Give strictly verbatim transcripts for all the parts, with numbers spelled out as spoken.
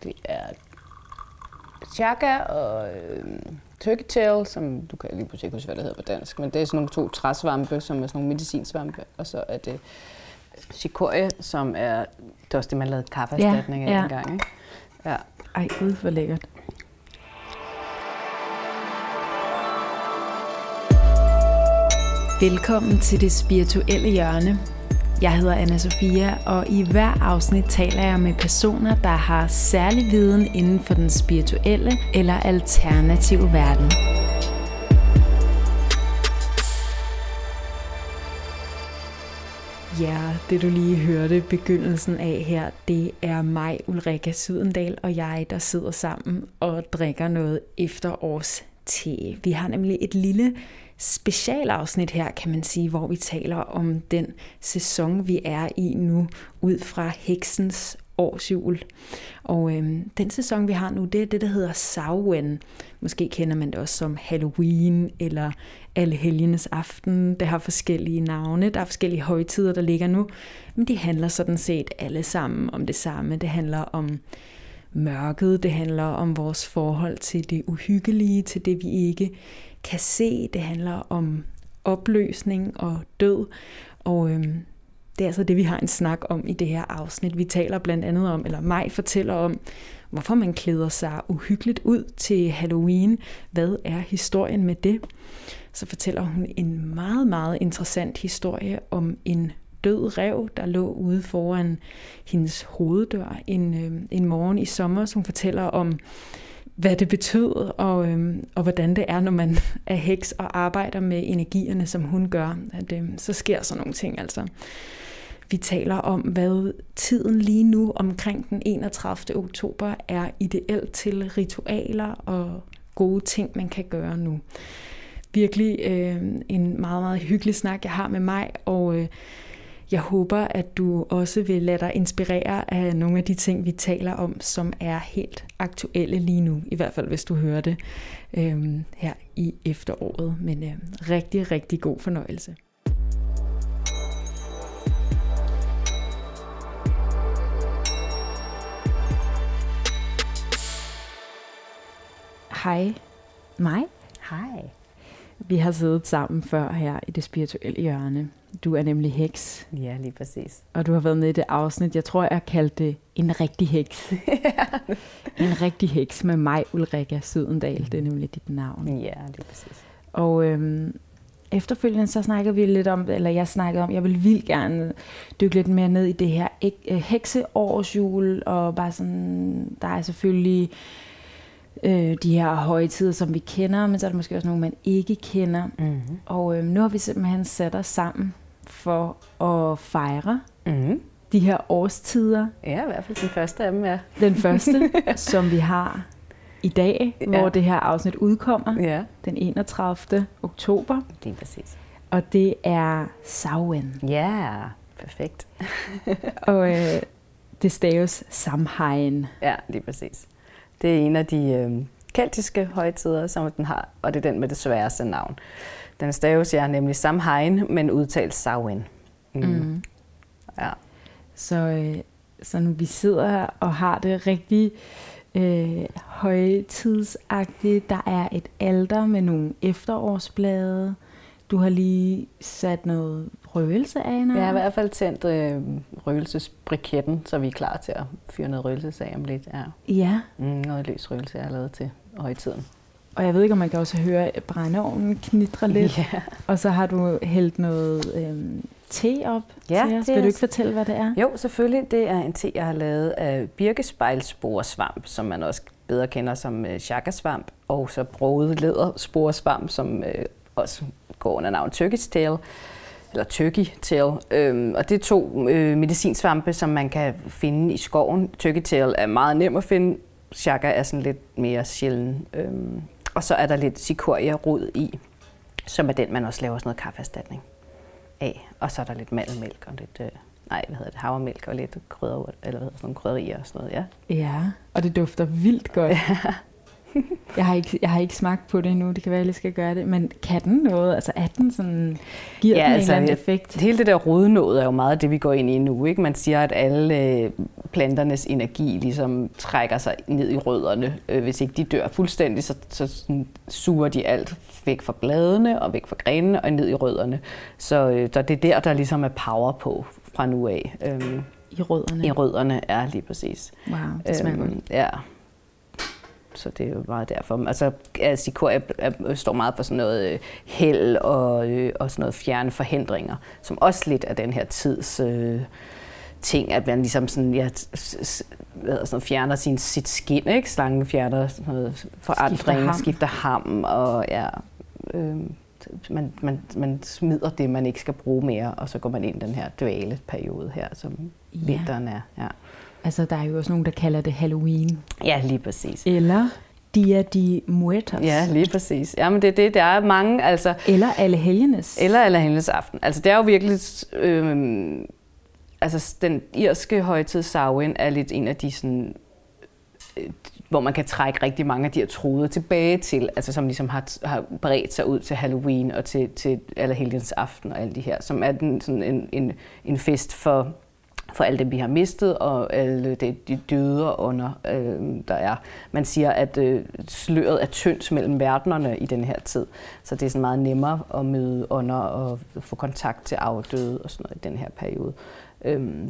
det er chaga og øh, turkeytail, som du kan lige pludselig ikke huske, hvad det hedder på dansk, men det er sådan nogle to træsvampe, som er sådan nogle medicinsvampe, og så er det chicoria, som er, det er også det, man lavede kaffeerstatning af ja, ja. engang, ikke? Ja. Ej, gud, hvor lækkert. Velkommen til det spirituelle hjørne. Jeg hedder Anna Sofia, og i hver afsnit taler jeg med personer, der har særlig viden inden for den spirituelle eller alternative verden. Ja, det du lige hørte begyndelsen af her, det er mig, Ulrika Sydendal, og jeg, der sidder sammen og drikker noget efterårste. Vi har nemlig et lille specialafsnit her, kan man sige, hvor vi taler om den sæson, vi er i nu, ud fra heksens årsjul. Og øhm, den sæson, vi har nu, det er det, der hedder Samhain. Måske kender man det også som Halloween eller Allehelgenes aften. Det har forskellige navne. Der er forskellige højtider, der ligger nu. Men de handler sådan set alle sammen om det samme. Det handler om mørket. Det handler om vores forhold til det uhyggelige, til det vi ikke kan se. Det handler om opløsning og død. Og øhm, det er altså det, vi har en snak om i det her afsnit. Vi taler blandt andet om, eller mig fortæller om, hvorfor man klæder sig uhyggeligt ud til Halloween. Hvad er historien med det? Så fortæller hun en meget, meget interessant historie om en død ræv, der lå ude foran hendes hoveddør en, øh, en morgen i sommer, som fortæller om, hvad det betød, og, øhm, og hvordan det er, når man er heks og arbejder med energierne, som hun gør. At, øhm, så sker sådan nogle ting, altså. Vi taler om, hvad tiden lige nu omkring den enogtredivte oktober er ideelt til ritualer og gode ting, man kan gøre nu. Virkelig øh, en meget, meget hyggelig snak, jeg har med mig, og øh, jeg håber, at du også vil lade dig inspirere af nogle af de ting, vi taler om, som er helt aktuelle lige nu. I hvert fald, hvis du hører det øh, her i efteråret. Men øh, rigtig, rigtig god fornøjelse. Hej. Mig? Hej. Vi har siddet sammen før her i det spirituelle hjørne. Du er nemlig heks. Ja, lige præcis. Og du har været med i det afsnit, jeg tror, jeg kaldte det en rigtig heks. En rigtig heks med mig, Ulrika Sydendal. Det er nemlig dit navn. Ja, lige præcis. Og øhm, efterfølgende så snakker vi lidt om, eller jeg snakkede om, jeg vil vildt gerne dykke lidt mere ned i det her hekseårsjul, og bare sådan, der er selvfølgelig øh, de her højtider, som vi kender, men så er der måske også nogle, man ikke kender. Mm-hmm. Og øh, nu har vi simpelthen sat os sammen for at fejre mm-hmm. de her årstider. Ja, i hvert fald den første af dem, ja. Den første, som vi har i dag, ja. Hvor det her afsnit udkommer, ja. Den enogtredivte oktober. Det er præcis. Og det er Samhain. Ja, perfekt. Og øh, det staves Samhain. Ja, lige præcis. Det er en af de øh, keltiske højtider, som den har, og det er den med det sværeste navn. Den staves ja nemlig Samhain, men udtales Samhain. Mm. Mm. Ja. Så, øh, så nu vi sidder her og har det rigtig øh, højtidsagtigt. Der er et alter med nogle efterårsblade. Du har lige sat noget røgelse af. Jeg har i hvert fald tændt øh, røgelsesbriketten, så vi er klar til at fyre noget røgelse af om lidt. Ja. Ja. Mm, noget løs røgelse, jeg har lavet til højtiden. Og jeg ved ikke, om man kan også høre brændeovnen knitre lidt. Ja. Og så har du hældt noget øh, te op ja, til os. Vil du ikke fortælle, hvad det er? Jo, selvfølgelig. Det er en te, jeg har lavet af birkespejlsporesvamp, som man også bedre kender som øh, chagasvamp, og så broget lædersporesvamp, som øh, også går under navn turkeytail, eller turkeytail. Øhm, og det er to øh, medicinsvampe, som man kan finde i skoven. Turkeytail er meget nem at finde. Chaga er sådan lidt mere sjælden. Øhm, og så er der lidt cicoria-rod i, som er den, man også laver sådan noget kaffeerstatning af. Og så er der lidt mandelmælk og lidt, øh, nej, hvad hedder det, havremælk og lidt krydder, eller hvad hedder sådan nogle krydderier og sådan noget, ja. Ja, og det dufter vildt godt. Jeg har, ikke, jeg har ikke smagt på det endnu, det kan være, at jeg skal gøre det, men kan den noget? Altså er den sådan, giver ja, den altså, en eller anden effekt? Hele det der rodnåd er jo meget det, vi går ind i nu. Ikke? Man siger, at alle planternes energi ligesom trækker sig ned i rødderne. Hvis ikke de dør fuldstændig, så, så suger de alt væk fra bladene og væk fra grenene og ned i rødderne. Så, så det er der, der ligesom er power på fra nu af. I rødderne? I rødderne, ja, lige præcis. Wow, det smager øhm, godt. Ja. Så det er jo meget derfor. Altså, Sikoria står meget for sådan noget held og, øh, og sådan noget fjerne forhindringer, som også lidt af den her tids øh, ting, at man ligesom sådan, ja, sådan fjerner sin, sit skin, ikke? Slangen fjerner sådan noget forandring, skifter ham, skifter ham og ja, øh, man, man, man smider det, man ikke skal bruge mere, og så går man ind i den her dvaleperiode her, som ja. Vinteren er. Ja. Altså, der er jo også nogen, der kalder det Halloween. Ja, lige præcis. Eller Dia de Muertos. Ja, lige præcis. Jamen, det er det. Der er mange, altså... Eller Allehelgenes. Eller Allehelgenes aften. Altså, det er jo virkelig... Øh, altså, den irske højtid Samhain er lidt en af de sådan... Øh, hvor man kan trække rigtig mange af de her tråde tilbage til, altså som ligesom har, har bredt sig ud til Halloween og til, til Allehelgens aften og alle de her, som er den, sådan en, en, en fest for... for alt det, vi har mistet, og alle det, de døde under, øh, der er. Man siger, at øh, sløret er tyndt mellem verdenerne i den her tid, så det er sådan meget nemmere at møde under og få kontakt til afdøde og sådan noget i den her periode. Øhm,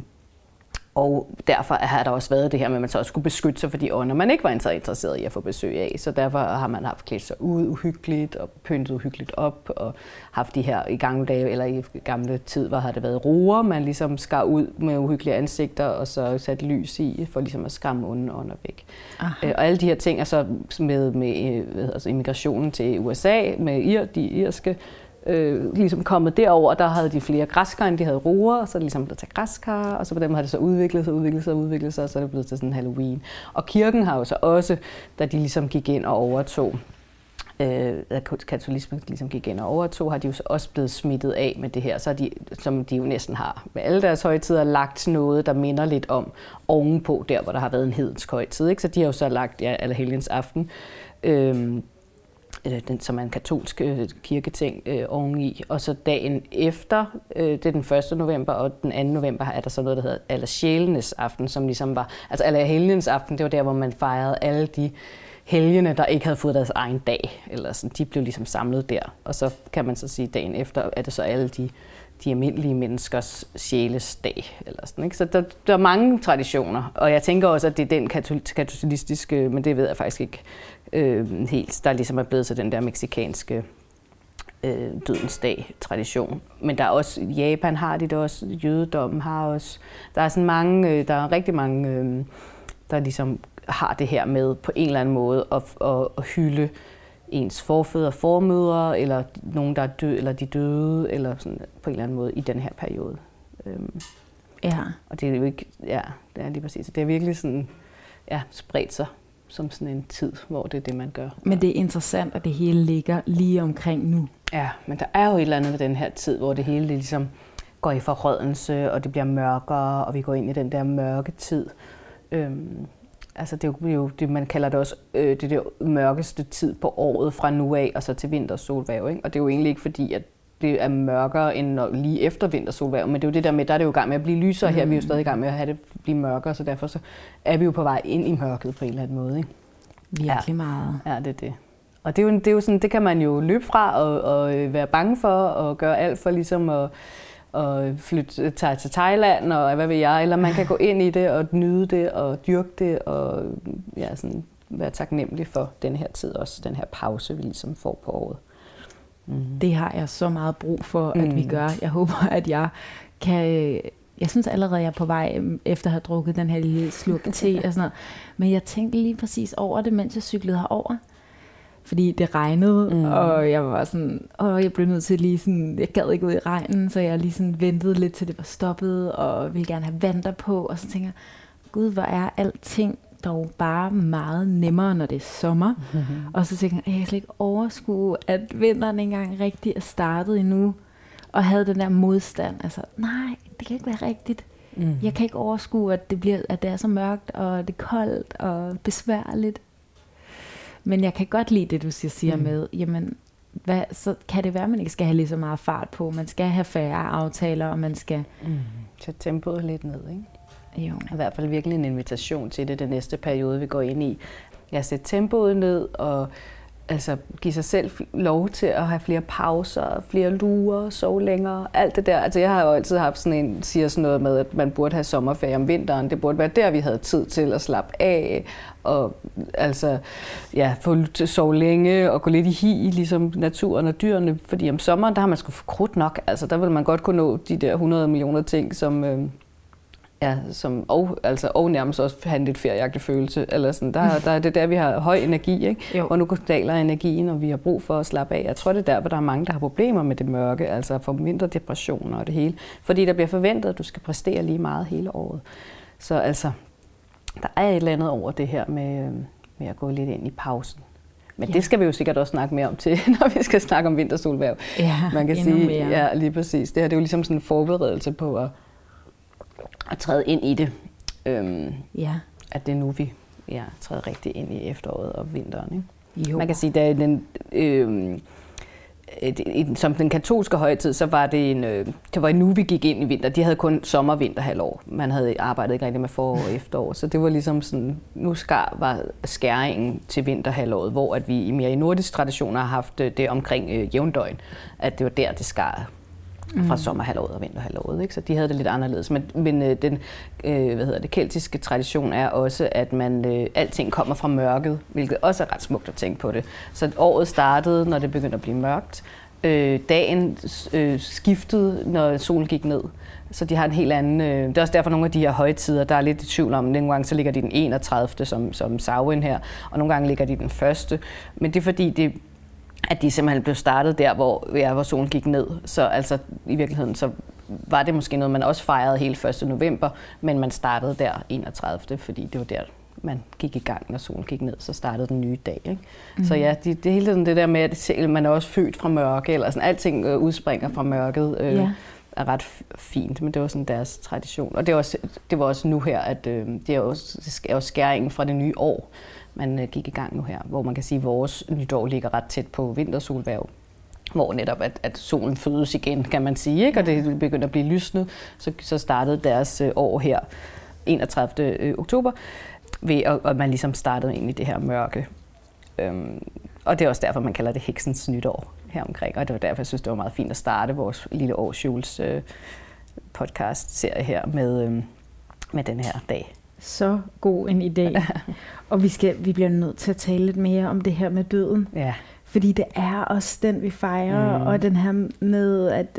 og derfor har der også været det her med, at man så også skulle beskytte sig for de ånder, man ikke var så interesseret i at få besøg af. Så derfor har man haft klædt sig ud uhyggeligt og pyntet uhyggeligt op og haft de her i gamle dage, eller i gamle tid, hvor havde det været roer, man ligesom skar ud med uhyggelige ansigter og så satte lys i for ligesom at skræmme onde ånder væk. Aha. Og alle de her ting er så med, med altså immigrationen til U S A, med ir, de irske, Øh, ligesom kommet derover, der havde de flere græskar, end de havde roer, og så er det ligesom blevet til græskar, og så på dem har det så udviklet sig, udviklet sig, udviklet sig, og så er det blevet til sådan Halloween. Og kirken har jo så også, da de ligesom gik ind og overtog, øh, da katolismen ligesom gik ind og overtog, har de jo så også blevet smittet af med det her, så de, som de jo næsten har med alle deres højtider, lagt noget, der minder lidt om ovenpå der, hvor der har været en hedensk højtid, ikke? Så de har jo så lagt, ja, Allehelgens aften, øh, den, som er en katolsk øh, kirketing øh, oveni, og så dagen efter, øh, det er den første november, og den anden november er der så noget, der hedder Allersjælenes aften, som ligesom var, altså Allerhelgens aften, det var der, hvor man fejrede alle de helgene, der ikke havde fået deres egen dag, eller sådan, de blev ligesom samlet der, og så kan man så sige, dagen efter er det så alle de, de almindelige menneskers sjælesdag, eller sådan, ikke? Så der, der er mange traditioner, og jeg tænker også, at det er den katolistiske, men det ved jeg faktisk ikke, Øh, helt, der ligesom er blevet til den der meksikanske øh, dødens dag-tradition. Men der er også, Japan har det også, jødedommen har også, der er sådan mange, øh, der er rigtig mange, øh, der ligesom har det her med på en eller anden måde at, at, at hylde ens forfædre, formødre, eller nogen, der er døde, eller de døde, eller sådan på en eller anden måde i den her periode. Øhm, ja. Og det er jo ikke, ja, det er lige præcis. Det er virkelig sådan, ja, spredt sig som sådan en tid, hvor det er det, man gør. Men det er interessant, at det hele ligger lige omkring nu. Ja, men der er jo et eller andet ved den her tid, hvor det hele det ligesom går i forrødelse, og det bliver mørkere, og vi går ind i den der mørke tid. Øhm, altså det er jo det, man kalder det også øh, det der mørkeste tid på året fra nu af, og så til vintersolhverv, ikke? Og det er jo egentlig ikke fordi, at det er mørkere end når, lige efter vintersolhverv, men det er jo det der med, der er det jo i gang med at blive lysere her, mm. vi er jo stadig i gang med at have det blive mørkere, så derfor så er vi jo på vej ind i mørket på en eller anden måde, ikke? Virkelig ja. meget. Ja, det er det. Og det er jo, det er jo sådan, det kan man jo løbe fra og, og være bange for, og gøre alt for ligesom at, at flytte tage til Thailand, og hvad ved jeg, eller man kan gå ind i det og nyde det og dyrke det, og ja, sådan være taknemmelig for den her tid også, den her pause, vi ligesom får på året. Mm. Det har jeg så meget brug for, at mm. vi gør. Jeg håber, at jeg kan... Jeg synes allerede, jeg er på vej efter at have drukket den her lille slurk te og sådan noget. Men jeg tænkte lige præcis over det, mens jeg cyklede herover. Fordi det regnede, mm. og jeg var sådan, åh, jeg blev nødt til lige sådan, jeg gad ikke ud i regnen, så jeg lige sådan ventede lidt til det var stoppet, og ville gerne have vand på, og så tænker jeg, gud, hvor er alting dog bare meget nemmere, når det er sommer. Mm-hmm. Og så tænker jeg, jeg kan slet ikke overskue, at vinteren ikke engang rigtig er startet endnu, og havde den der modstand. Altså, nej, det kan ikke være rigtigt. Mm. Jeg kan ikke overskue, at det, bliver, at det er så mørkt, og det er koldt, og besværligt. Men jeg kan godt lide det, du siger, siger mm. med, jamen, hvad, så kan det være, at man ikke skal have lige så meget fart på. Man skal have færre aftaler, og man skal... Mm. Sætte tempoet lidt ned, ikke? Jo. I hvert fald virkelig en invitation til det, den næste periode, vi går ind i. Jeg sætter tempoet ned, og altså give sig selv lov til at have flere pauser, flere lurer, sove længere, alt det der. Altså jeg har jo altid haft sådan en, siger sådan noget med, at man burde have sommerferie om vinteren. Det burde være der, vi havde tid til at slappe af, og altså, ja, få til at sove længe og gå lidt i hi, ligesom naturen og dyrene. Fordi om sommeren, der har man sgu for krudt nok. Altså der vil man godt kunne nå de der hundrede millioner ting, som... Øh, Ja, som, og, altså, og nærmest også have en lidt ferieagtig følelse. Eller sådan. Der, der er det der, vi har høj energi, ikke? Og nu daler energien, og vi har brug for at slappe af. Jeg tror, det er der, hvor der er mange, der har problemer med det mørke, altså får mindre depressioner og det hele. Fordi der bliver forventet, at du skal præstere lige meget hele året. Så altså, der er et eller andet over det her med, med at gå lidt ind i pausen. Men ja. Det skal vi jo sikkert også snakke mere om til, når vi skal snakke om vintersolhverv. Ja, man kan sige, mere. Ja, lige præcis. Det her det er jo ligesom sådan en forberedelse på at at træde ind i det. Øhm, ja. At det er nu, vi ja, træder rigtig ind i efteråret og vinteren. Ikke? Jo. Man kan sige, at den, øh, som den katolske højtid, så var det en, øh, det var nu, vi gik ind i vinter. De havde kun sommer- og vinterhalvår. Man havde arbejdet ikke rigtig med forår og efterår. Så det var ligesom sådan, nu skar, var skæringen til vinterhalvåret, hvor at vi i mere i nordisk traditioner har haft det omkring øh, jævndøgn. At det var der, det skar fra mm. sommerhalvåret og vinterhalvåret, ikke? Så de havde det lidt anderledes. Men, men øh, den øh, hvad hedder det, keltiske tradition er også, at man øh, alting kommer fra mørket, hvilket også er ret smukt at tænke på det. Så året startede, når det begyndte at blive mørkt. Øh, dagen øh, skiftede, når solen gik ned. Så de har en helt anden... Øh, det er også derfor nogle af de her højtider, der er lidt i tvivl om. Nogle gange så ligger de den enogtredivte som, som Samhain her, og nogle gange ligger de den første. Men det er fordi, det at de simpelthen blev startet der, hvor, ja, hvor solen gik ned. Så altså, i virkeligheden så var det måske noget, man også fejrede hele første november, men man startede der enogtredivte fordi det var der, man gik i gang, når solen gik ned, så startede den nye dag. Ikke? Mm. Så ja, det, det hele det der med, at man er også født fra mørke, eller sådan, alting øh, udspringer fra mørket, øh, yeah. er ret fint, men det var sådan deres tradition. Og det var også, det var også nu her, at øh, det er også, det er også skæringen fra det nye år, man øh, gik i gang nu her, hvor man kan sige, at vores nytår ligger ret tæt på vintersolhverv, hvor netop at, at solen fødes igen, kan man sige, ikke? Og det begyndte at blive lysnet, så, så startede deres øh, år her enogtredivte oktober, ved at, at man ligesom startede ind i det her mørke. Øhm, og det er også derfor, man kalder det heksens nytår her omkring, og det var derfor, jeg synes, det var meget fint at starte vores lille årsjules øh, podcast-serie her med, øh, med den her dag. Så god en idé. Og vi, skal, vi bliver nødt til at tale lidt mere om det her med døden. Ja. Fordi det er også den, vi fejrer, mm. og den her med, at,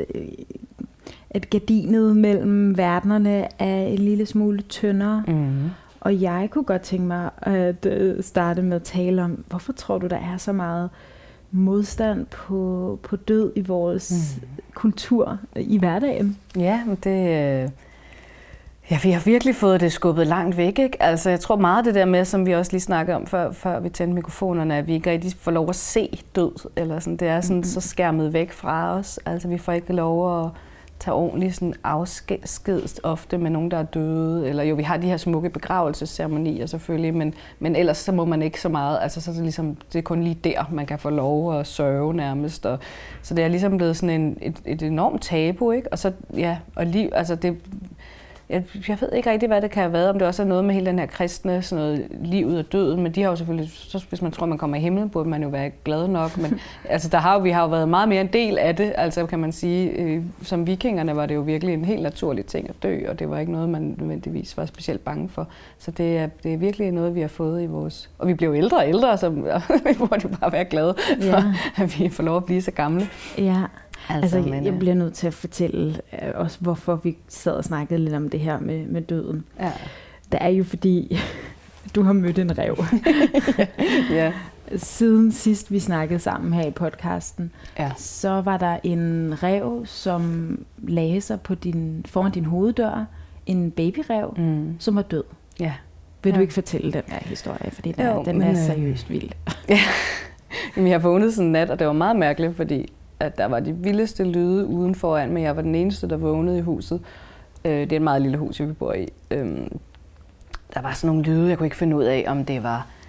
at gardinet mellem verdenerne er en lille smule tyndere. Mm. Og jeg kunne godt tænke mig at starte med at tale om, hvorfor tror du, der er så meget modstand på, på død i vores mm. kultur i hverdagen? Ja, det... Ja, vi har virkelig fået det skubbet langt væk, ikke? Altså, jeg tror meget det der med, som vi også lige snakkede om, før, før vi tændte mikrofonerne, at vi ikke rigtig får lov at se død, eller sådan. Det er sådan mm-hmm. så skærmet væk fra os. Altså, vi får ikke lov at tage ordentligt sådan afsked ofte med nogen, der er døde. Eller jo, vi har de her smukke begravelsesceremonier selvfølgelig, men, men ellers så må man ikke så meget. Altså, så er det, ligesom, det er kun lige der, man kan få lov at sørge nærmest. Og, så det er ligesom blevet sådan en, et, et enormt tabu, ikke? Og så, ja, og liv, altså det... Jeg, jeg ved ikke rigtig, hvad det kan have været, om det også er noget med hele den her kristne, sådan noget livet og døden, men de har jo selvfølgelig, så hvis man tror, man kommer i himlen, burde man jo være glad nok, men altså, der har jo, vi har jo været meget mere en del af det, altså kan man sige, øh, som vikingerne var det jo virkelig en helt naturlig ting at dø, og det var ikke noget, man nødvendigvis var specielt bange for, så det er, det er virkelig noget, vi har fået i vores, og vi bliver jo ældre og ældre, så vi burde jo bare være glade for, ja. At vi får lov at blive så gamle. Ja. Altså, altså jeg, jeg bliver nødt til at fortælle øh, også, hvorfor vi sad og snakkede lidt om det her med, med døden. Ja. Det er jo fordi, du har mødt en ræv. ja. ja. Siden sidst vi snakkede sammen her i podcasten, ja. Så var der en ræv, som lagde sig på din, foran din hoveddør. En babyræv, mm. som var død. Ja. Vil ja. du ikke fortælle den her historie? Fordi den, jo, den men, er seriøst vild. ja. Jamen, jeg har vågnet sådan en nat, og det var meget mærkeligt, fordi at der var de vildeste lyde uden foran, men jeg var den eneste, der vågnede i huset. Øh, det er et meget lille hus, vi bor i. Øh, der var sådan nogle lyde, jeg kunne ikke finde ud af, om det var,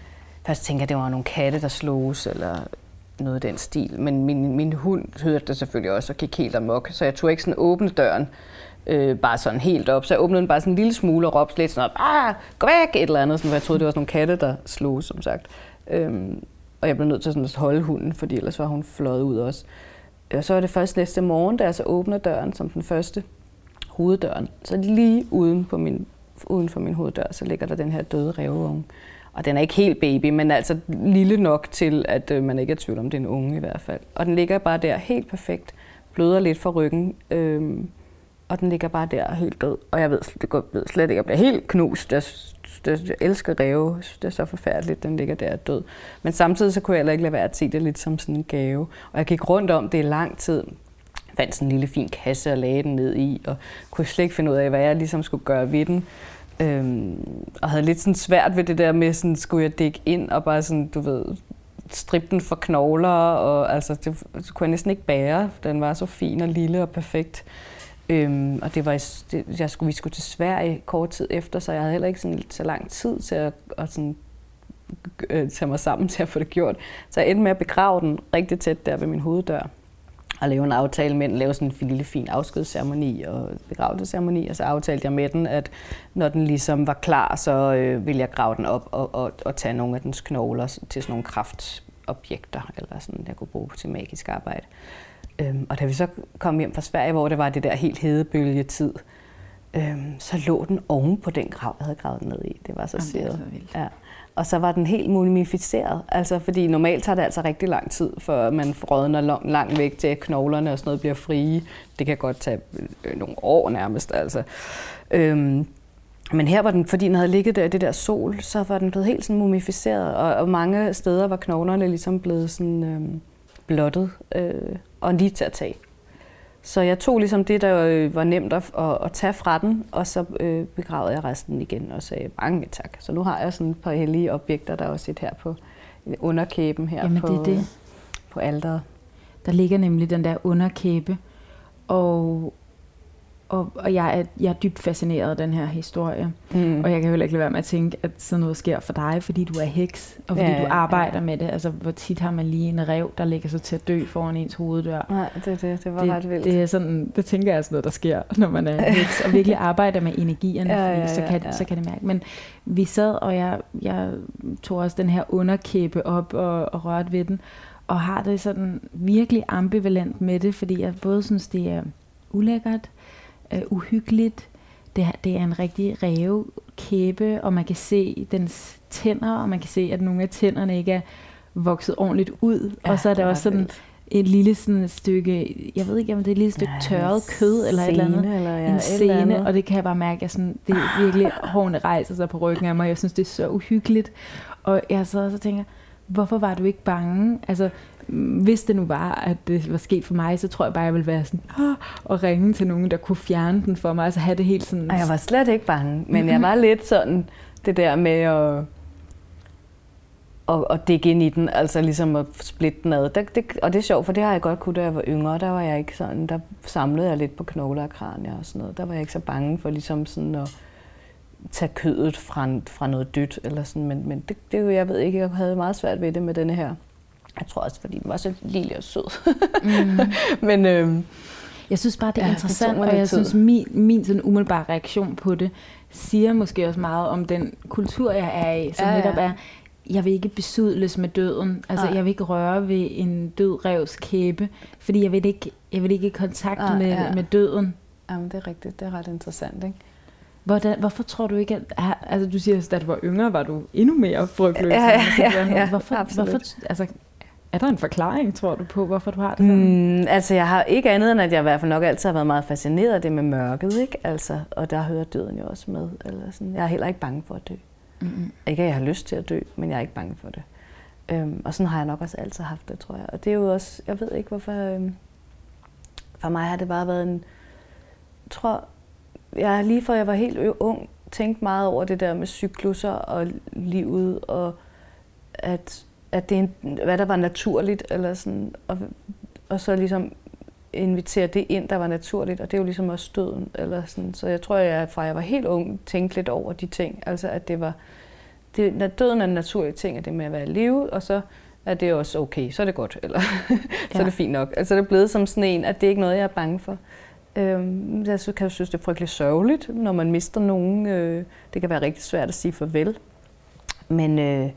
først tænkte jeg, at det var nogle katte, der sloges, eller noget af den stil. Men min, min hund hørte det selvfølgelig også og gik helt amok, så jeg tog ikke sådan åbne døren, øh, bare sådan helt op. Så jeg åbnede den bare sådan en lille smule og råbte lidt sådan op, ah, gå væk, et eller andet, sådan, for jeg troede, det var sådan nogle katte, der sloges, som sagt. Øhm, og jeg blev nødt til sådan at holde hunden, fordi ellers var hun fløjet ud også. Og så var det først næste morgen, da jeg så åbner døren som den første, hoveddøren. Så lige uden, på min, uden for min hoveddør, så ligger der den her døde ræveunge. Og den er ikke helt baby, men altså lille nok til, at øh, man ikke er i tvivl om, det er en unge i hvert fald. Og den ligger bare der helt perfekt, bløder lidt fra ryggen, øh, og den ligger bare der helt død. Og jeg ved, det går, ved slet ikke, jeg bliver helt knust. Jeg, jeg, jeg elsker ræve, det er så forfærdeligt, den ligger der død. Men samtidig så kunne jeg heller ikke lade være at se det lidt som sådan en gave. Og jeg gik rundt om det i lang tid. Jeg fandt sådan en lille fin kasse og lagde den ned i, og kunne slet ikke finde ud af, hvad jeg ligesom skulle gøre ved den. Øhm, og havde lidt sådan svært ved det der med, sådan, skulle jeg dække ind og bare sådan, du ved, strippe den for knogler, og altså, det, det kunne jeg næsten ikke bære. Den var så fin og lille og perfekt. Øhm, og det var, det, jeg skulle, vi skulle til Sverige kort tid efter, så jeg havde heller ikke sådan, så lang tid til at, at sådan, øh, tage mig sammen til at få det gjort. Så jeg endte med at begrave den rigtig tæt der ved min hoveddør. Og lave en aftale med den, lave sådan en lille fin afskedsceremoni og begravelsesceremoni, og så aftalte jeg med den, at når den ligesom var klar, så øh, ville jeg grave den op og, og, og tage nogle af dens knogler til sådan nogle kraftobjekter, eller sådan, jeg kunne bruge til magisk arbejde. Øhm, og da vi så kom hjem fra Sverige, hvor det var det der helt hedebølgetid, øhm, så lå den oven på den grav, jeg havde gravet den ned i. Det var så sikkert. Ja. Og så var den helt mumificeret, altså fordi normalt tager det altså rigtig lang tid, før man rådner langt, langt væk til knoglerne og sådan noget bliver frie. Det kan godt tage øh, nogle år nærmest, altså. Øhm, men her var den, fordi den havde ligget der i det der sol, så var den blevet helt sådan mumificeret, og, og mange steder var knoglerne ligesom blevet sådan øh, blottet øh, og lige til at tage. Så jeg tog ligesom det, der øh, var nemt at, at, at tage fra den, og så øh, begravede jeg resten igen og sagde mange tak. Så nu har jeg sådan et par hellige objekter, der er også et her på underkæben her. Jamen, på, det er det. på alteret. Der ligger nemlig den der underkæbe, og, og, og jeg, er, jeg er dybt fascineret af den her historie. Mm. Og jeg kan heller ikke lade være med at tænke, at sådan noget sker for dig, fordi du er heks, og fordi ja, du arbejder ja. med det. Altså, hvor tit har man lige en ræv, der ligger så til at dø foran ens hoveddør. Nej, det, det, det var det, ret vildt. Det, er sådan, det tænker jeg er sådan noget, der sker, når man er heks, og virkelig arbejder med energierne, ja, fordi ja, så, kan, ja. så kan det mærke. Men vi sad, og jeg, jeg tog også den her underkæbe op og, og rørte ved den, og har det sådan virkelig ambivalent med det, fordi jeg både synes, det er ulækkert, Uh, uhyggeligt. Det, det er en rigtig rævekæbe, og man kan se dens tænder, og man kan se, at nogle af tænderne ikke er vokset ordentligt ud. Ja, og så er der også sådan vildt. Et lille sådan stykke, jeg ved ikke, om det er et lille stykke ja, tørret kød, eller et eller andet. Eller, ja, en scene, og det kan jeg bare mærke, at sådan, det er virkelig, hårene rejser sig på ryggen af mig. Jeg synes, det er så uhyggeligt. Og jeg så også tænker, hvorfor var du ikke bange? Altså, hvis det nu var, at det var sket for mig, så tror jeg bare, jeg ville være sådan, Åh! og ringe til nogen, der kunne fjerne den for mig. Altså have det helt sådan... Og jeg var slet ikke bange, men jeg var lidt sådan, det der med at, at, at dække ind i den, altså ligesom at splitte den ad. Det, det, og det er sjovt, for det har jeg godt kunne, da jeg var yngre. Der var jeg ikke sådan, der samlede jeg lidt på knogler og kranier og sådan noget. Der var jeg ikke så bange for ligesom sådan at tage kødet fra, fra noget dødt eller sådan, men, men det, det, jeg ved ikke, jeg havde meget svært ved det med denne her. Jeg tror også, fordi den var så lille og sød. Mm. Men øhm, jeg synes bare, det er ja, interessant, det og jeg tid. synes, min, min sådan umiddelbare reaktion på det, siger måske også meget om den kultur, jeg er i, som ja, netop er, jeg vil ikke besudles med døden. Altså, Ej. jeg vil ikke røre ved en død revs kæbe, fordi jeg vil ikke, jeg vil ikke i kontakt Ej, med, ja. med døden. Jamen, det er rigtigt. Det er ret interessant, ikke? Hvordan, hvorfor tror du ikke, at... Altså, du siger, at da du var yngre, var du endnu mere frygtløs. Ja, ja, ja, ja, hvorfor, hvorfor, altså, er der en forklaring, tror du, på, hvorfor du har det sådan? Mm, altså, jeg har ikke andet, end at jeg i hvert fald nok altid har været meget fascineret af det med mørket, ikke? Altså, og der hører døden jo også med. Eller sådan. Jeg er heller ikke bange for at dø. Mm-hmm. Ikke, at jeg har lyst til at dø, men jeg er ikke bange for det. Øhm, og sådan har jeg nok også altid haft det, tror jeg. Og det er jo også... Jeg ved ikke, hvorfor... Øhm, for mig har det bare været en... Jeg tror... Jeg lige fra jeg var helt ung, tænkte meget over det der med cyklusser og livet, og at, at det er en, hvad der var naturligt, eller sådan, og, og så ligesom invitere det ind, der var naturligt, og det er jo ligesom også døden, eller sådan. Så jeg tror, jeg fra jeg var helt ung, tænkte lidt over de ting, altså at det var, det, når døden er en naturlig ting, er det med at være i live, og så er det også okay, så er det godt, eller så ja. er det fint nok. Altså det er blevet som sådan en, at det er ikke noget, jeg er bange for. Øhm, jeg kan jo synes, det er frygteligt sørgeligt, når man mister nogen. Øh, det kan være rigtig svært at sige farvel. Men, øh,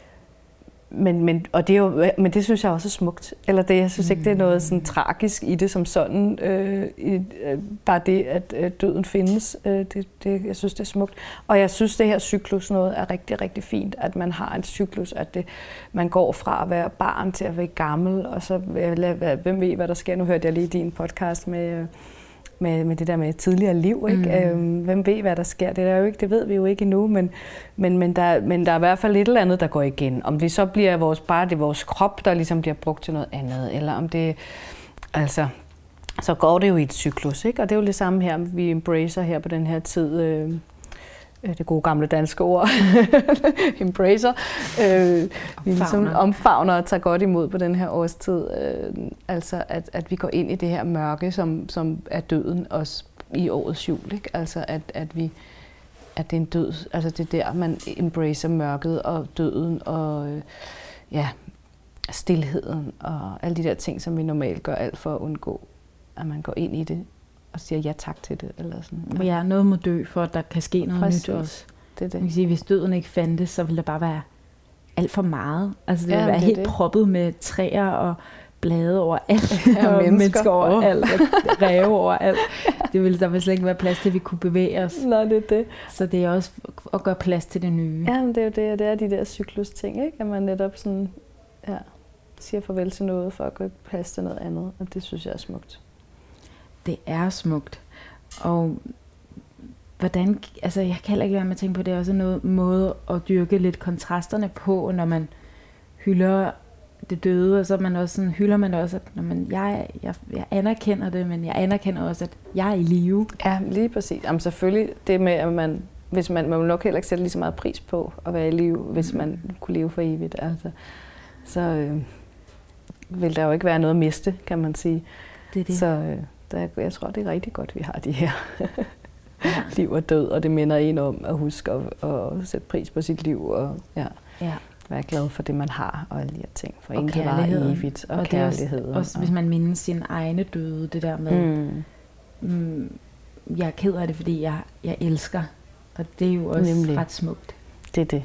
men, men, og det er jo, men det synes jeg også er smukt. Eller det, jeg synes ikke, det er noget sådan tragisk i det som sådan. Øh, i, øh, bare det, at øh, døden findes. Øh, det, det, jeg synes, det er smukt. Og jeg synes, det her cyklus noget er rigtig, rigtig fint. At man har en cyklus, at det, man går fra at være barn til at være gammel. Og så, hvem ved, hvad der sker? Nu hørte jeg lige din podcast med... Øh, Med, med det der med tidligere liv, ikke? Mm. Øhm, hvem ved, hvad der sker? Det, er jo ikke, det ved vi jo ikke endnu, men, men, men, der, men der er i hvert fald et eller andet, der går igen. Om det så bliver vores, bare det er vores krop, der ligesom bliver brugt til noget andet, eller om det... Altså, så går det jo i et cyklus, ikke? Og det er jo det samme her, vi embracer her på den her tid... Øh, det gode gamle danske ord, embracer, øh, vi ligesom omfavner og tager godt imod på den her årstid. Øh, altså, at, at vi går ind i det her mørke, som, som er døden også i årets jul. Ikke? Altså, at, at, vi, at det er en død, altså det er der, man embracer mørket og døden og øh, ja, stilheden og alle de der ting, som vi normalt gør alt for at undgå, at man går ind i det og siger ja tak til det. Eller sådan. Ja, noget må dø, for at der kan ske noget Præcis. nyt også. Det er det. Man kan sige, hvis døden ikke fandtes, så ville der bare være alt for meget. Altså det ja, ville være det helt det. proppet med træer og blade overalt, ja, og, og mennesker, mennesker overalt, og ræve overalt. Det ville der ville slet ikke være plads til, at vi kunne bevæge os. Nej, det er det. Så det er også at gøre plads til det nye. Ja, men det er jo det, det er de der cyklus-ting, ikke? At man netop sådan, ja, siger farvel til noget, for at gøre plads til noget andet, og det synes jeg er smukt. Det er smukt. Og hvordan, altså jeg kan heller ikke være med at tænke på, det er også noget måde at dyrke lidt kontrasterne på, når man hylder det døde, og så man også sådan, hylder man også, at når man, jeg, jeg, jeg anerkender det, men jeg anerkender også, at jeg er i live. Ja, lige præcis. Jamen selvfølgelig det med, at man, hvis man, man vil nok heller ikke sætte lige så meget pris på at være i live, hvis man kunne leve for evigt. Altså, så øh, vil der jo ikke være noget at miste, kan man sige. Det er det. Så øh, der, jeg tror, det er rigtig godt, vi har de her ja. liv og død, og det minder en om at huske at, at sætte pris på sit liv, og ja, ja. være glad for det, man har, og alle de her ting. For og intet var evigt, og, og kærligheden. Også, også hvis man mindes sin egne døde, det der med, mm. Mm, jeg er ked af det, fordi jeg, jeg elsker, og det er jo også Nemlig. ret smukt. Det er det.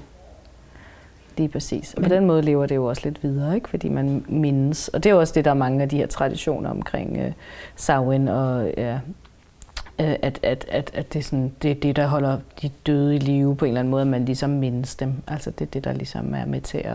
Lige præcis. Og Men, på den måde lever det jo også lidt videre, ikke? Fordi man mindes. Og det er jo også det, der er mange af de her traditioner omkring øh, Samhain, og ja, øh, at, at, at, at det, er sådan, det er det, der holder de døde i live på en eller anden måde, at man ligesom mindes dem. Altså det er det, der ligesom er med til at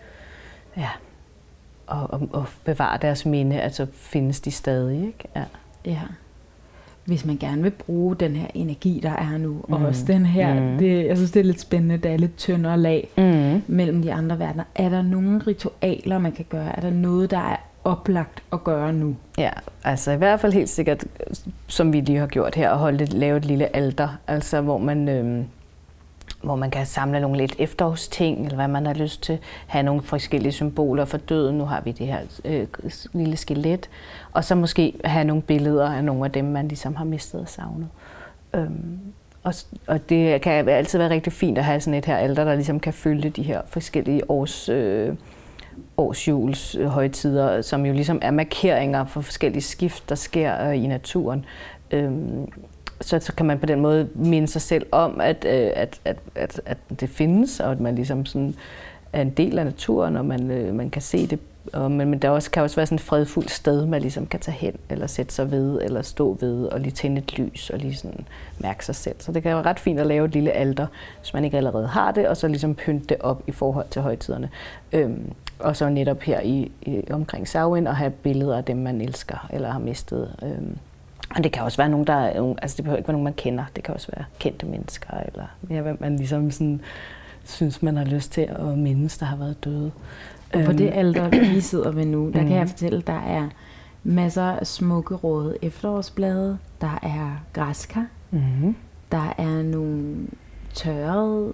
ja, og, og, og bevare deres minde, altså findes de stadig, ikke? Ja. Ja. Hvis man gerne vil bruge den her energi, der er nu, mm. og også den her, mm. det, jeg synes, det er lidt spændende, der er lidt tyndere lag mm. mellem de andre verdener. Er der nogle ritualer, man kan gøre? Er der noget, der er oplagt at gøre nu? Ja, altså i hvert fald helt sikkert, som vi lige har gjort her, at holde et, lave et lille alter, altså hvor man, øhm, hvor man kan samle nogle lidt efterårsting, eller hvad man har lyst til, have nogle forskellige symboler for døden. Nu har vi det her øh, lille skelet, og så måske have nogle billeder af nogle af dem, man ligesom har mistet og savnet. Øhm, og, og det kan altid være rigtig fint at have sådan et her alter, der ligesom kan følge de her forskellige års, øh, årsjuls øh, højtider, som jo ligesom er markeringer for forskellige skift, der sker øh, i naturen. Øhm, Så, så kan man på den måde minde sig selv om, at, at, at, at, at det findes, og at man ligesom sådan er en del af naturen, og man, man kan se det. Og, men, men der også, kan også være sådan et fredfuldt sted, man ligesom kan tage hen, eller sætte sig ved, eller stå ved, og lige tænde et lys, og lige sådan mærke sig selv. Så det kan være ret fint at lave et lille alter, hvis man ikke allerede har det, og så ligesom pynte det op i forhold til højtiderne. Øhm, og så netop her i, i omkring Samhain, og have billeder af dem, man elsker, eller har mistet. Øhm, Og det kan også være nogen, der er, altså det behøver ikke være nogen, man kender. Det kan også være kendte mennesker, eller ja, hvem man ligesom sådan, synes, man har lyst til at mindes, der har været døde. Og på det alter, vi sidder ved nu, der mm. kan jeg fortælle, der er masser af smukke røde efterårsblade, der er græskar, mm. der er nogle tørrede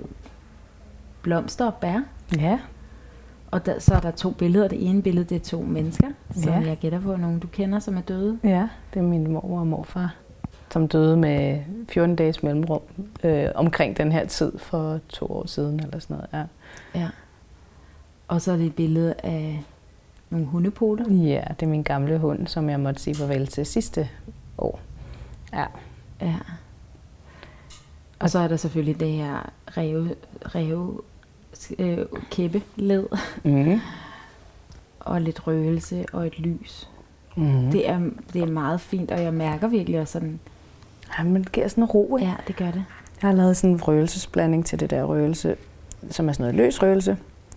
blomster og bær. Ja. Og der, så er der to billeder. Det ene billede, det er to mennesker, som ja. jeg gætter på, nogen du kender, som er døde. Ja, det er min mor og morfar. som døde med fjorten dages mellemrum øh, omkring den her tid for to år siden eller sådan noget. Ja. Ja. Og så er det et billede af nogle hundepoter. Ja, det er min gamle hund, som jeg måtte sige farvel til sidste år. Ja. Ja. Og så er der selvfølgelig det her ræve, ræve øh, kæppeled. Mm-hmm. Og lidt røgelse og et lys. Mm-hmm. Det er, det er meget fint, og jeg mærker virkelig også sådan... Ja, men det giver sådan en ro, ikke? Ja, det gør det. Jeg har lavet sådan en røgelsesblanding til det der røgelse, som er sådan noget løs røgelse,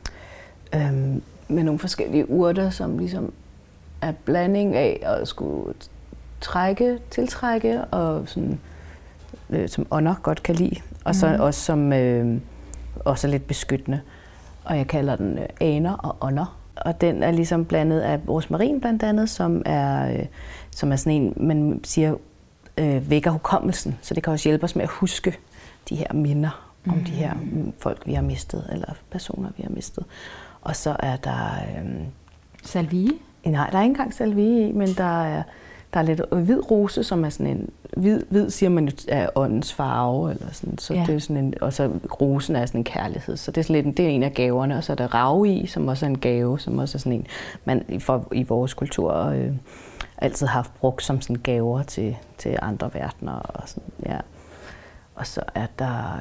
øhm, med nogle forskellige urter, som ligesom er blanding af at skulle trække, tiltrække, og sådan, øh, som ånder godt kan lide, og så mm. også som øh, også er lidt beskyttende. Og jeg kalder den øh, aner og ånder. Og den er ligesom blandet af rosmarin blandt andet, som er, øh, som er sådan en, man siger, øh, vækker hukommelsen. Så det kan også hjælpe os med at huske de her minder mm. om de her folk, vi har mistet, eller personer, vi har mistet. Og så er der... Øh, salvie? Nej, der er ikke engang salvie i, men der er, der er lidt hvid rose, som er sådan en... Hvid, hvid siger man jo er åndens farve, eller sådan. Så ja. Det er sådan en, og så rosen er sådan en kærlighed. Så det er, sådan lidt, det er en af gaverne, og så er der rav i, som også er en gave, som også er sådan en, man for, i vores kultur øh, altid har haft brugt som sådan gaver til, til andre verdener. Og, sådan, ja. Og så er der...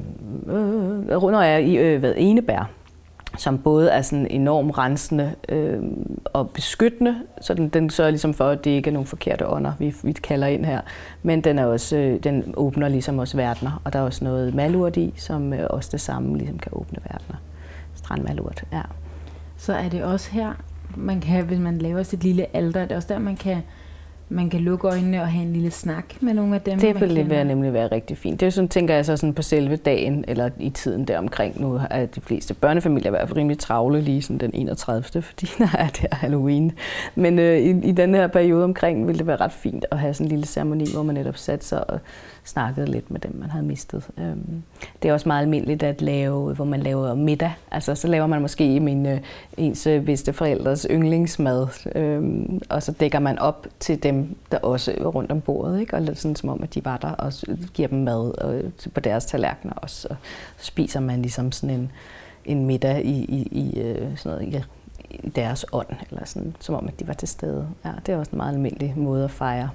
Øh, øh, runder er i øh, hvad, enebær, som både er sådan enormt rensende øh, og beskyttende, så den, den sørger ligesom for, at det ikke er nogle forkerte ånder, vi, vi kalder ind her. Men den, er også, øh, den åbner ligesom også verdener, og der er også noget malurt i, som øh, også det samme ligesom kan åbne verdener. Strandmalurt, ja. Så er det også her, man kan, hvis man laver sit lille alter, det er også der, man kan, man kan lukke øjnene og have en lille snak med nogle af dem. Det vil være, nemlig være rigtig fint. Det er sådan, tænker jeg så sådan på selve dagen, eller i tiden deromkring. Nu er de fleste børnefamilier i hvert fald rimelig travle lige sådan den enogtredivte fordi der er det her Halloween. Men øh, i, i den her periode omkring ville det være ret fint at have sådan en lille ceremoni, hvor man netop satte sig og snakkede lidt med dem, man havde mistet. Øhm, det er også meget almindeligt at lave, hvor man laver middag. Altså så laver man måske min, øh, ens bedsteforældres yndlingsmad, øhm, og så dækker man op til dem, der også er rundt om bordet, ikke? Og lidt sådan som om, at de var der og giver dem mad og, på deres tallerkener også. Og så spiser man ligesom sådan en, en middag i, i, i, sådan noget, i, i deres ånd, eller sådan, som om, at de var til stede. Ja, det er også en meget almindelig måde at fejre,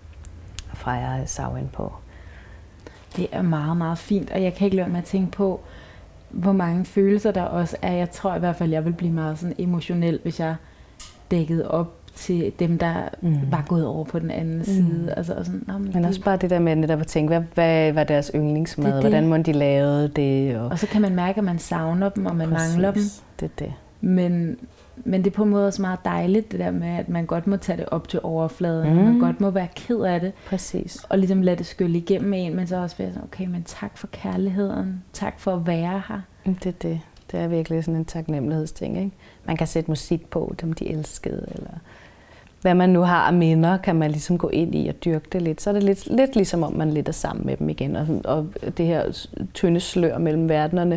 at fejre Samhain på. Det er meget, meget fint, og jeg kan ikke lade mig at tænke på, hvor mange følelser der også er. Jeg tror i hvert fald, jeg vil blive meget sådan emotionel, hvis jeg dækkede op til dem, der mm. var gået over på den anden mm. side. Altså, og sådan, men men det... også bare det der med netop at tænke, hvad, hvad var deres yndlingsmad, det det. Hvordan må de lavede det? Og... og så kan man mærke, at man savner dem, og man Præcis. mangler dem. Det er det. Men, men det er på en måde også meget dejligt, det der med, at man godt må tage det op til overfladen, mm. man godt må være ked af det. Præcis. Og ligesom lade det skylle igennem en, men så også være sådan, okay, men tak for kærligheden, tak for at være her. Det er det. Det er virkelig sådan en taknemmelighedsting, ikke? Man kan sætte musik på, dem de elskede, eller hvad man nu har af minder, kan man ligesom gå ind i og dyrke det lidt. Så er det lidt, lidt ligesom om man lidt er sammen med dem igen. Og, og det her tynde slør mellem verdenerne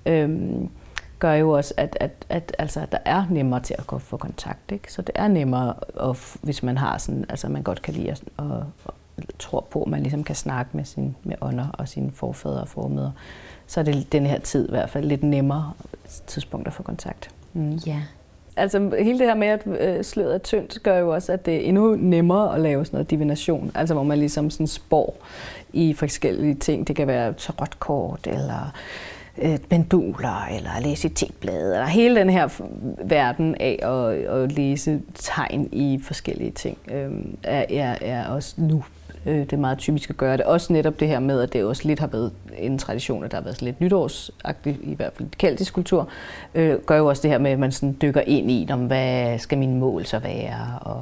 øhm, gør jo også, at, at, at altså, der er nemmere til at gå få kontakt. Ikke? Så det er nemmere, at, hvis man har sådan, altså man godt kan lide at, og, og tror på, at man ligesom kan snakke med, sin, med ånder og sine forfædre og formødre. Så er det den her tid i hvert fald lidt nemmere tidspunkt at få kontakt. Mm. Ja. Altså hele det her med, at øh, sløret er tyndt, gør jo også, at det er endnu nemmere at lave sådan noget divination. Altså hvor man ligesom sådan spår i forskellige ting. Det kan være tarotkort, eller øh, penduler, eller læse i teblade, eller hele den her verden af at, at læse tegn i forskellige ting, øh, er, er, er også nu. Det er meget typisk at gøre det. Også netop det her med, at det også lidt har været en tradition, at der har været lidt nytårsagtigt, i hvert fald keltisk kultur, øh, gør jo også det her med, at man sådan dykker ind i, om hvad skal mine mål så være, og,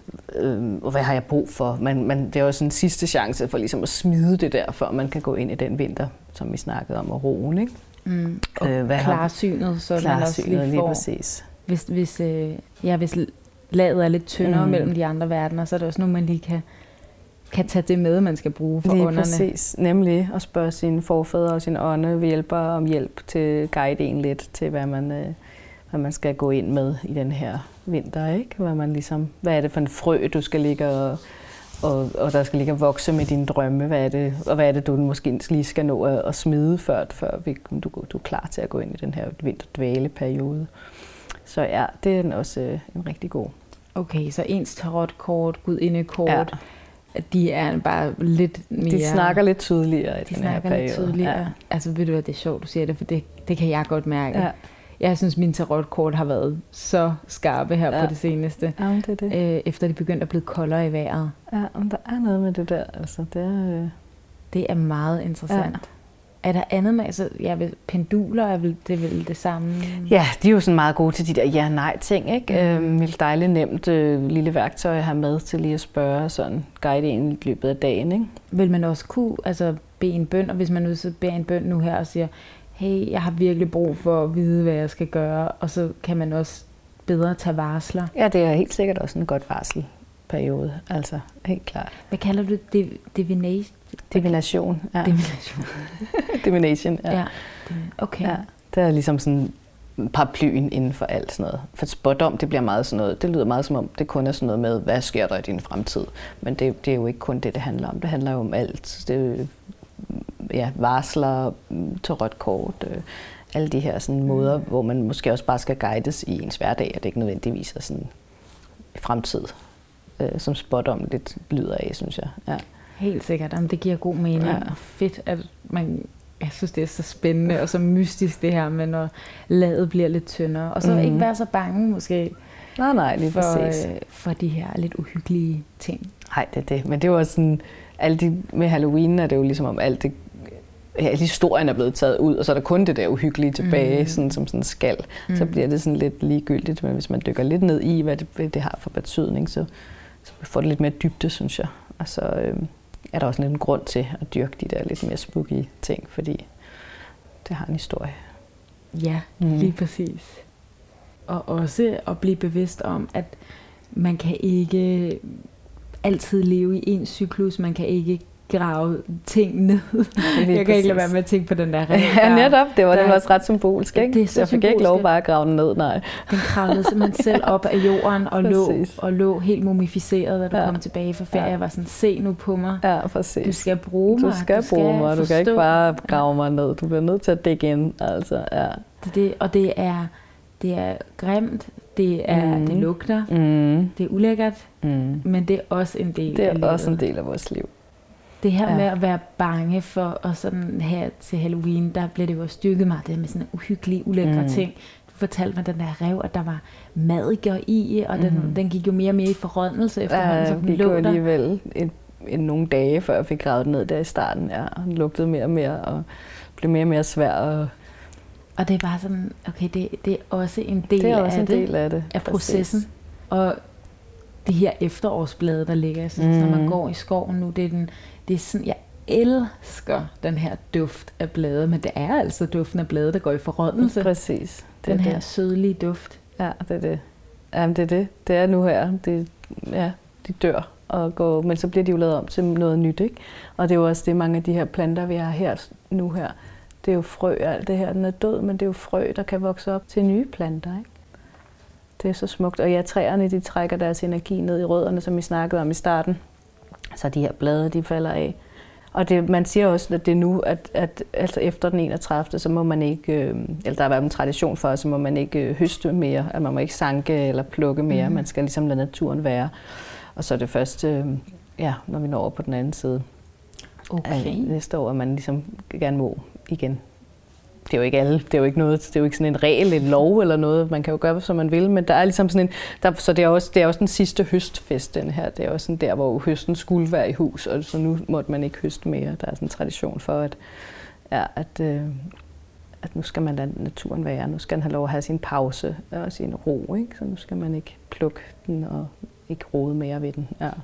øh, og hvad har jeg brug for. Man, man, det er også en sidste chance for ligesom at smide det der, før man kan gå ind i den vinter, som vi snakkede om, og roen, ikke? Mm. Og øh, klarsynet, så man også lige får. Præcis. Hvis, hvis, øh, ja, hvis laget er lidt tyndere mm. mellem de andre verdener, så er det også nu, man lige kan kan tage det med, man skal bruge for ånderne. Præcis. Nemlig at spørge sine forfædre og sin ånde ved hjælper om hjælp til guide en lidt til, hvad man, øh, hvad man skal gå ind med i den her vinter. Ikke? Hvad, man ligesom, hvad er det for en frø, du skal ligge og, og, og der skal ligge og vokse med dine drømme. Hvad er det, og hvad er det, du måske lige skal nå at, at smide før, før vi, du, du er klar til at gå ind i den her vinterdvæleperiode. Så ja, det er den også øh, en rigtig god. Okay, så ens tarotkort, gudindekort, ja. De er bare lidt mere... De snakker lidt tydeligere i de den her periode. De snakker lidt tydeligere. Ja. Altså ved du hvad, det er sjovt, du siger det, for det, det kan jeg godt mærke. Ja. Jeg synes, mine tarotkort har været så skarpe her ja. på det seneste. Ja, det er det. Øh, efter de begyndte at blive koldere i vejret. Ja, og der er noget med det der. Altså, det, er, øh... det er meget interessant. Ja. Er der andet med, altså, ja, penduler er vel, det er vel det samme? Ja, de er jo sådan meget gode til de der ja-nej-ting, ikke? Mm. Øhm, et dejligt nemt øh, lille værktøj at have med til lige at spørge, sådan guide en i løbet af dagen, ikke? Vil man også kunne altså, bede en bøn, og hvis man nu så beder en bøn nu her og siger, hey, jeg har virkelig brug for at vide, hvad jeg skal gøre, og så kan man også bedre tage varsler? Ja, det er helt sikkert også en godt varselperiode, altså helt klart. Hvad kalder du det? Divination? Divination, ja. Divination. Divination, ja. ja. Okay. Ja, det er ligesom sådan paraplyen inden for alt sådan noget. For spådom, det bliver meget sådan noget, det lyder meget som om, det kun er sådan noget med, hvad sker der i din fremtid? Men det, det er jo ikke kun det, det handler om. Det handler jo om alt. Det ja, varsler, tarotkort, øh, alle de her sådan måder, hvor man måske også bare skal guides i ens hverdag, og det ikke nødvendigvis er sådan fremtid, øh, som spådom lidt lyder af, synes jeg. Ja. Helt sikkert. Jamen, det giver god mening. Ja. Fedt, at man... Jeg synes, det er så spændende og så mystisk det her, men når ladet bliver lidt tyndere. Og så mm. ikke være så bange måske nej, nej, lige for, øh, for de her lidt uhyggelige ting. Nej, det er det. Men det er jo også sådan... Alle de, med Halloween er det jo ligesom om alt det... Alle historien er blevet taget ud, og så er der kun det der uhyggelige tilbage, mm. sådan, som sådan en skal. Mm. Så bliver det sådan lidt ligegyldigt. Men hvis man dykker lidt ned i, hvad det, hvad det har for betydning, så, så får det lidt mere dybde, synes jeg. Og så... Øh, er der også lidt en grund til at dyrke de der lidt mere spooky ting, fordi det har en historie. Ja, mm. lige præcis. Og også at blive bevidst om, at man kan ikke altid leve i en cyklus, man kan ikke grave ting ned. Jeg kan ikke lade være med at tænke på den der ræv. Ja, netop. Det var, der, det var også ret symbolsk, ikke? Det er så jeg fik symbolsk. Ikke lov bare at grave den ned, nej. Den kravlede simpelthen selv op af jorden og, lå, og lå helt mumificeret, da du ja. kom tilbage fra ferie. Jeg var sådan, se nu på mig. Ja, præcis. Du skal bruge mig. Du skal, du skal bruge mig. Du kan ikke bare grave mig ned. Du bliver nødt til at dække ind. Altså, ja. det, det, og det er, det er grimt. Det, er, mm. det lugter. Mm. Det er ulækkert. Mm. Men det er også en del det er af livet. også en del af vores liv. Det her ja. med at være bange for, og sådan her til Halloween, der blev det jo styrket mig, det med sådan en uhyggelig, ulækre mm. ting. Du fortalte mig den der ræv, at der var madikker i, og den, mm. den gik jo mere og mere i forrådnelse efterhånden, ja, så den gik lå jo der. alligevel en, en nogle dage, før jeg fik gravet ned der i starten, ja, og den lugtede mere og mere, og blev mere og mere svær. Og, og det er bare sådan, okay, det, det er også en del, det er også af, en det, del af det, af processen. Præcis. Og de her efterårsblade, der ligger, jeg synes, mm. når man går i skoven nu, det er den, det er sådan, jeg elsker den her duft af blade, men det er altså duften af blade, der går i forrådnelse. Præcis. Det den her det. sødlige duft. Ja, det er det. Jamen, det er det. Det er nu her. Det, ja, de dør og går, men så bliver de jo lavet om til noget nyt, ikke? Og det er jo også det, mange af de her planter, vi har her nu her. Det er jo frø, alt det her, den er død, men det er jo frø, der kan vokse op til nye planter, ikke? Det er så smukt. Og ja, træerne, de trækker deres energi ned i rødderne, som vi snakkede om i starten. Så de her blade, de falder af. Og det, man siger også, at det er nu, at, at altså efter den enogtredivte så må man ikke, øh, eller der har været en tradition for, så må man ikke øh, høste mere, at man må ikke sanke eller plukke mere. Mm. Man skal ligesom lade naturen være. Og så er det først, øh, ja, når vi når over på den anden side okay. af næste år, at man ligesom gerne må igen. Det er jo ikke alle, det er jo ikke noget, det er jo ikke sådan en regel, en lov eller noget, man kan jo gøre, som man vil, men der er ligesom sådan en, der, så det er også, det er også den sidste høstfest, den her, det er også sådan der, hvor høsten skulle være i hus, og så nu måtte man ikke høste mere. Der er sådan en tradition for, at, ja, at, øh, at nu skal man lade naturen være, nu skal den have lov at have sin pause og sin ro, ikke? Så nu skal man ikke plukke den og ikke rode mere ved den. Ja.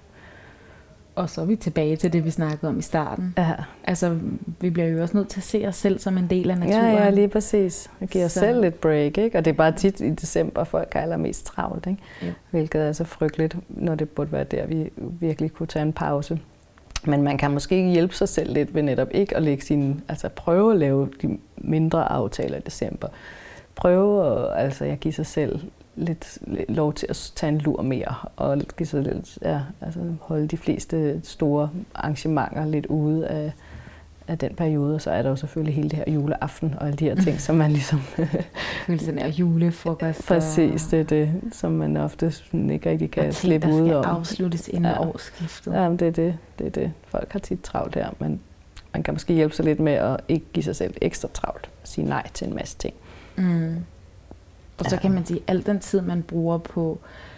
Og så er vi tilbage til det, vi snakkede om i starten. Ja. Altså, vi bliver jo også nødt til at se os selv som en del af naturen. Ja, ja, lige præcis. Vi giver os selv lidt break, ikke? Og det er bare tit i december, folk er allermest travlt, ikke? Ja. Hvilket er så frygteligt, når det burde være der, vi virkelig kunne tage en pause. Men man kan måske ikke hjælpe sig selv lidt ved netop ikke at lægge sine, altså prøve at lave de mindre aftaler i december. Prøve at, altså jeg giver sig selv lidt lov til at tage en lur mere, og give sig lidt, ja, altså holde de fleste store arrangementer lidt ude af, af den periode. Så er der jo selvfølgelig hele det her juleaften og alle de her ting, som man ligesom... Sådan her julefrokost. Præcis, det er det, som man ofte ikke rigtig kan slippe ud om. Og ting, der skal afsluttes inden ja. årsskiftet. Ja, det er det, det er det. Folk har tit travlt her, men man kan måske hjælpe sig lidt med at ikke give sig selv ekstra travlt og sige nej til en masse ting. Mm. Og så kan man sige, at al den tid, man bruger på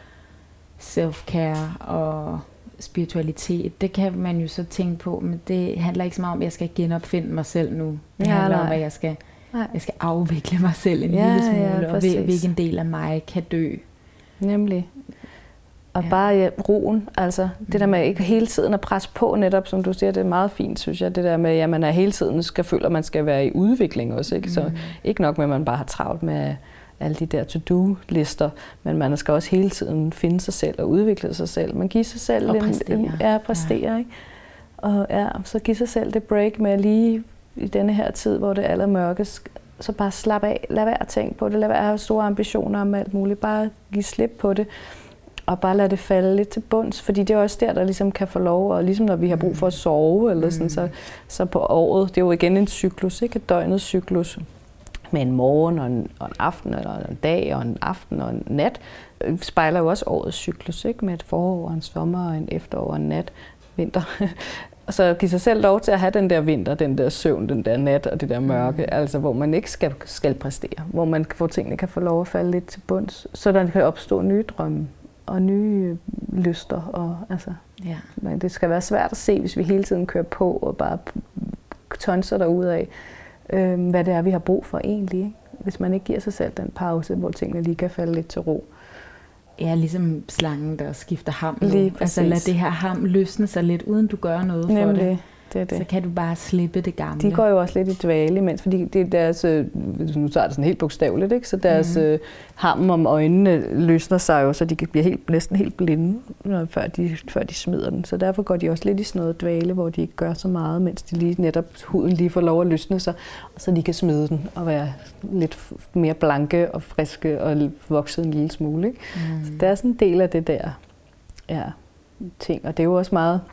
self-care og spiritualitet, det kan man jo så tænke på, men det handler ikke så meget om, at jeg skal genopfinde mig selv nu. Det ja, handler nej. om, at jeg skal, jeg skal afvikle mig selv en ja, lille smule, ja, og hvilken del af mig kan dø. Nemlig. Og ja. bare ja, roen, altså mm. det der med ikke hele tiden at presse på netop, som du siger, det er meget fint, synes jeg. Det der med, at man er hele tiden skal føle, at man skal være i udvikling også. Ikke? Mm. Så ikke nok med, at man bare har travlt med alle de der to-do-lister, men man skal også hele tiden finde sig selv og udvikle sig selv. Man giver sig selv og en, præstere. En, ja, præstere, ja. Ikke? Og ja, så give sig selv det break med lige i denne her tid, hvor det er allermørkest, så bare slap af, lad være at tænke på det, lad være at have store ambitioner om alt muligt, bare give slip på det, og bare lade det falde lidt til bunds, fordi det er også der, der ligesom kan få lov, og ligesom når vi har brug for at sove, eller sådan, mm. så, så på året, det er jo igen en cyklus, ikke? Et døgnets cyklus, med en morgen og en, og en aften, eller en dag og en aften og en nat, spejler jo også årets cyklus, ikke? Med et forår og en sommer og en efterår og en nat, vinter. Og så give sig selv lov til at have den der vinter, den der søvn, den der nat og det der mørke, mm. altså hvor man ikke skal, skal præstere, hvor man får tingene kan få lov at falde lidt til bunds, så der kan opstå nye drømme og nye lyster. Og, altså, ja. Men det skal være svært at se, hvis vi hele tiden kører på og bare tonser derudad, øh, hvad det er, vi har brug for egentlig. Ikke? Hvis man ikke giver sig selv den pause, hvor tingene lige kan falde lidt til ro. Ja, ligesom slangen, der skifter ham. Lige altså lad det her ham løsne sig lidt, uden du gør noget for Nemlig. det. Det er det. Så kan du bare slippe det gamle. De går jo også lidt i dvale imens, fordi det er deres, nu tager det sådan helt bogstaveligt, ikke? Så deres mm. ham om øjnene løsner sig jo, så de bliver helt, næsten helt blinde, før de, før de smider den. Så derfor går de også lidt i sådan noget dvale, hvor de ikke gør så meget, mens de lige netop huden lige får lov at løsne sig, så de kan smide den og være lidt mere blanke og friske og vokse en lille smule. Ikke? Mm. Så det er sådan en del af det der ja, ting, og det er jo også meget...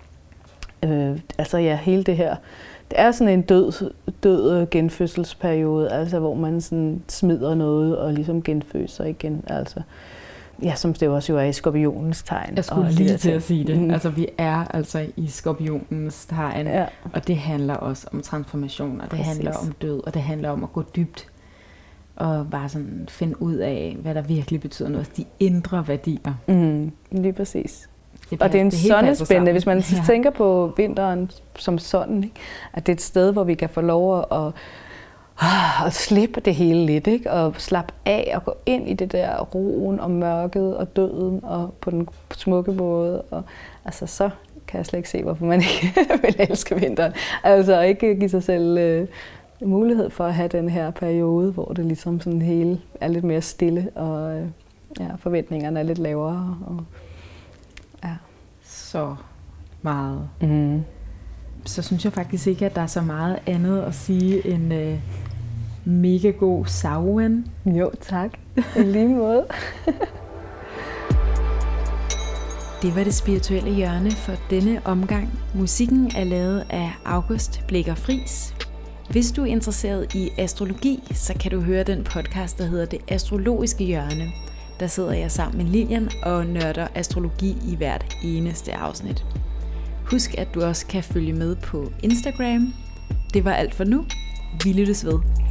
Øh, altså ja, hele det her, det er sådan en død, død genfødselsperiode, altså hvor man sådan smider noget og ligesom genføser igen, altså ja, som det også jo er i skorpionens tegn. Jeg skulle lige til at sige det, mm. altså vi er altså i skorpionens tegn, ja. Og det handler også om transformation, og det Præcis. handler om død, og det handler om at gå dybt og bare sådan finde ud af, hvad der virkelig betyder noget, de indre værdier. Mm, lige præcis. Det og det er en sådan spændende, hvis man ja. tænker på vinteren som sådan, ikke? At det er et sted, hvor vi kan få lov at, at, at slippe det hele lidt, ikke? Og slappe af og gå ind i det der roen og mørket og døden og på den smukke måde. Og, altså så kan jeg slet ikke se, hvorfor man ikke vil elske vinteren. Altså ikke give sig selv øh, mulighed for at have den her periode, hvor det ligesom sådan hele er lidt mere stille og øh, ja, forventningerne er lidt lavere. Og, ja. Så meget. Mm. Så synes jeg faktisk ikke, at der er så meget andet at sige end øh, mega god Samhain. Jo, tak. I lige måde. Det var det spirituelle hjørne for denne omgang. Musikken er lavet af August Blicher Friis. Hvis du er interesseret i astrologi, så kan du høre den podcast, der hedder Det Astrologiske Hjørne. Der sidder jeg sammen med Lilian og nørder astrologi i hvert eneste afsnit. Husk, at du også kan følge med på Instagram. Det var alt for nu. Vi lyttes ved.